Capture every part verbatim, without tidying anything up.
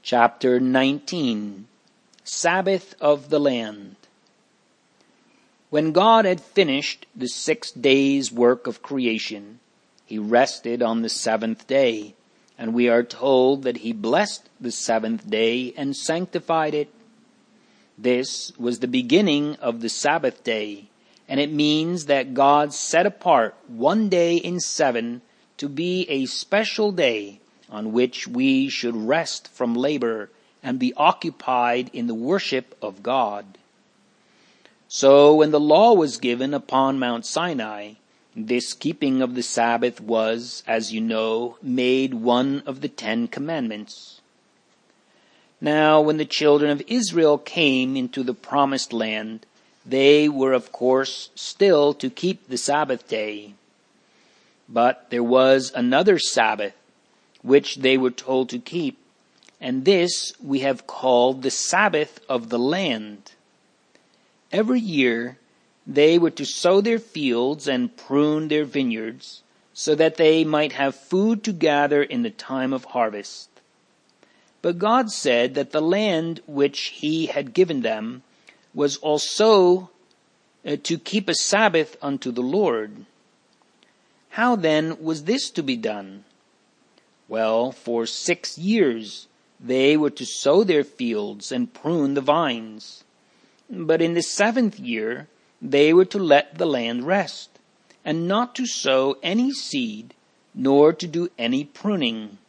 Chapter nineteen. Sabbath of the Land. When God had finished the six days' work of creation, he rested on the seventh day, and we are told that he blessed the seventh day and sanctified it. This was the beginning of the Sabbath day, and it means that God set apart one day in seven to be a special day on which we should rest from labor and be occupied in the worship of God. So when the law was given upon Mount Sinai, this keeping of the Sabbath was, as you know, made one of the Ten Commandments. Now when the children of Israel came into the promised land, they were of course still to keep the Sabbath day. But there was another Sabbath which they were told to keep, and this we have called the Sabbath of the land. Every year they were to sow their fields and prune their vineyards, so that they might have food to gather in the time of harvest. But God said that the land which he had given them was also uh, to keep a Sabbath unto the Lord. How then was this to be done? Well, for six years they were to sow their fields and prune the vines. But in the seventh year they were to let the land rest, and not to sow any seed, nor to do any pruning.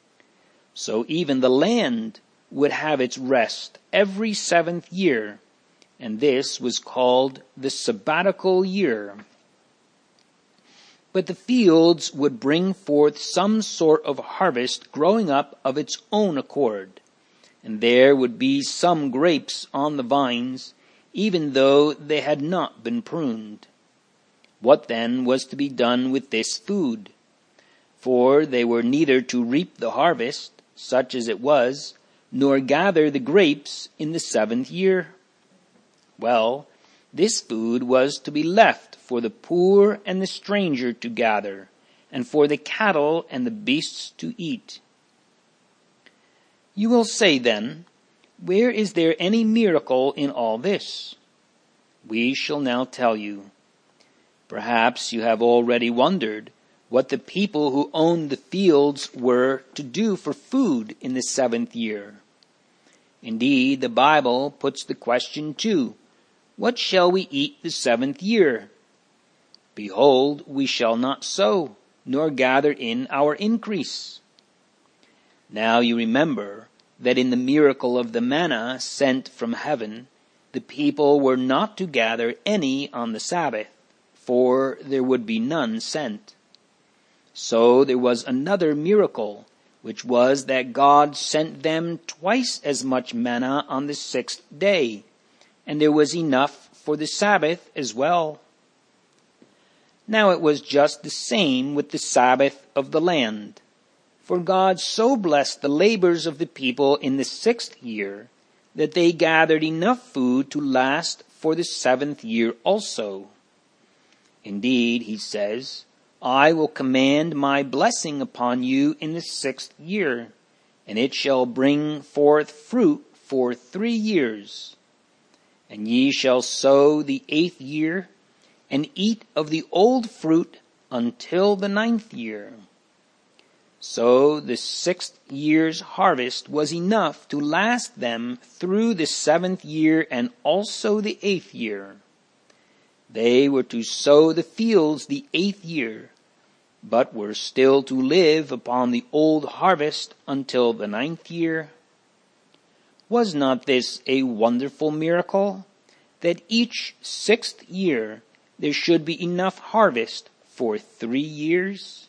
So even the land would have its rest every seventh year, and this was called the sabbatical year. But the fields would bring forth some sort of harvest growing up of its own accord, and there would be some grapes on the vines, even though they had not been pruned. What then was to be done with this food? For they were neither to reap the harvest, such as it was, nor gather the grapes in the seventh year. Well, this food was to be left for the poor and the stranger to gather, and for the cattle and the beasts to eat. You will say then, where is there any miracle in all this? We shall now tell you. Perhaps you have already wondered what the people who owned the fields were to do for food in the seventh year. Indeed, the Bible puts the question too, what shall we eat the seventh year? Behold, we shall not sow, nor gather in our increase. Now you remember that in the miracle of the manna sent from heaven, the people were not to gather any on the Sabbath, for there would be none sent. So there was another miracle, which was that God sent them twice as much manna on the sixth day, and there was enough for the Sabbath as well. Now it was just the same with the Sabbath of the land. For God so blessed the labors of the people in the sixth year, that they gathered enough food to last for the seventh year also. Indeed, he says, I will command my blessing upon you in the sixth year, and it shall bring forth fruit for three years. And ye shall sow the eighth year, and eat of the old fruit until the ninth year. So the sixth year's harvest was enough to last them through the seventh year and also the eighth year. They were to sow the fields the eighth year, but were still to live upon the old harvest until the ninth year. Was not this a wonderful miracle, that each sixth year there should be enough harvest for three years?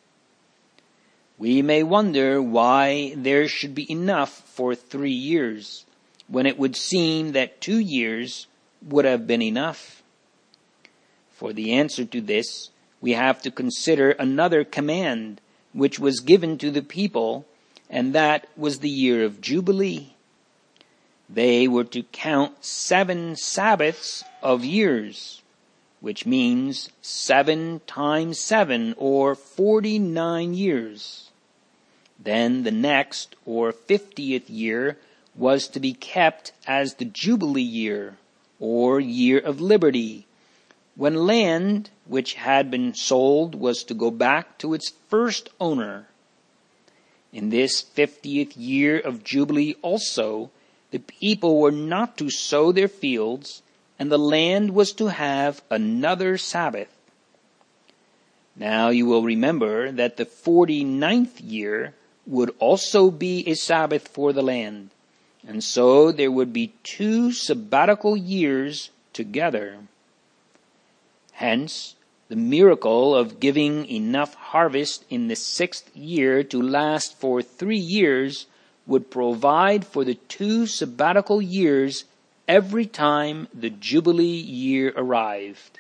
We may wonder why there should be enough for three years, when it would seem that two years would have been enough. For the answer to this, we have to consider another command which was given to the people, and that was the year of Jubilee. They were to count seven Sabbaths of years, which means seven times seven, or forty-nine years. Then the next, or fiftieth year, was to be kept as the Jubilee year, or year of liberty, when land which had been sold was to go back to its first owner. In this fiftieth year of Jubilee also, the people were not to sow their fields, and the land was to have another Sabbath. Now you will remember that the forty-ninth year would also be a Sabbath for the land, and so there would be two sabbatical years together. Hence, the miracle of giving enough harvest in the sixth year to last for three years would provide for the two sabbatical years every time the Jubilee year arrived.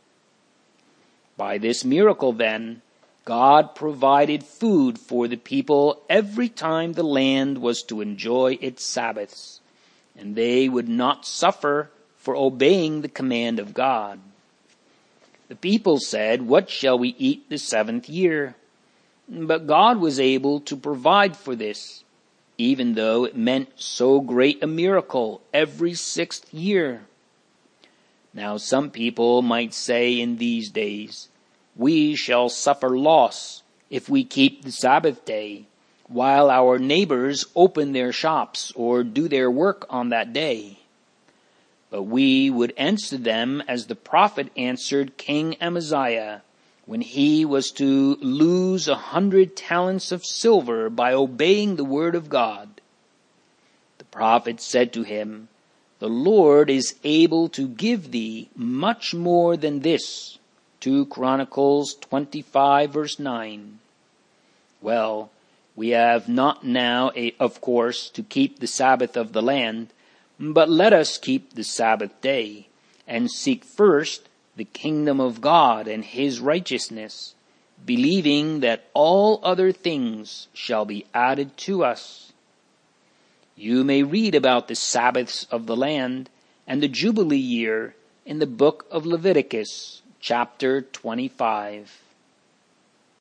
By this miracle, then, God provided food for the people every time the land was to enjoy its Sabbaths, and they would not suffer for obeying the command of God. The people said, "What shall we eat the seventh year?" But God was able to provide for this, even though it meant so great a miracle every sixth year. Now some people might say in these days, "We shall suffer loss if we keep the Sabbath day, while our neighbors open their shops or do their work on that day." But we would answer them as the prophet answered King Amaziah, when he was to lose a hundred talents of silver by obeying the word of God. The prophet said to him, "The Lord is able to give thee much more than this." Second Chronicles twenty-five verse nine. Well, we have not now, a, of course, to keep the Sabbath of the land, but let us keep the Sabbath day, and seek first the kingdom of God and his righteousness, believing that all other things shall be added to us. You may read about the Sabbaths of the land and the Jubilee year in the book of Leviticus, chapter twenty-five.